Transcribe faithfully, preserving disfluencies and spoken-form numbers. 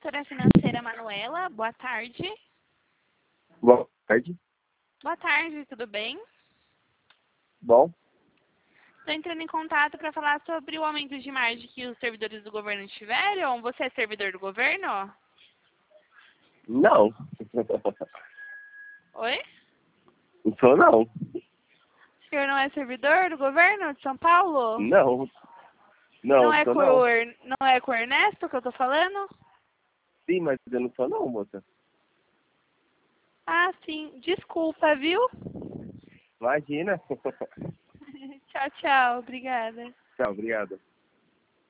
consultora financeira Manuela. Boa tarde. Boa tarde. Boa tarde, tudo bem? Bom. Estou entrando em contato para falar sobre o aumento de margem que os servidores do governo tiveram. Você é servidor do governo? Não. Oi? Não sou, não. O senhor não é servidor do governo de São Paulo? Não. Não, Não é sou com não. o Er- não é com o Ernesto que eu tô falando? Sim, mas eu não sou não, moça. Ah, sim. Desculpa, viu? Imagina. Tchau, tchau. Obrigada. Tchau, obrigado.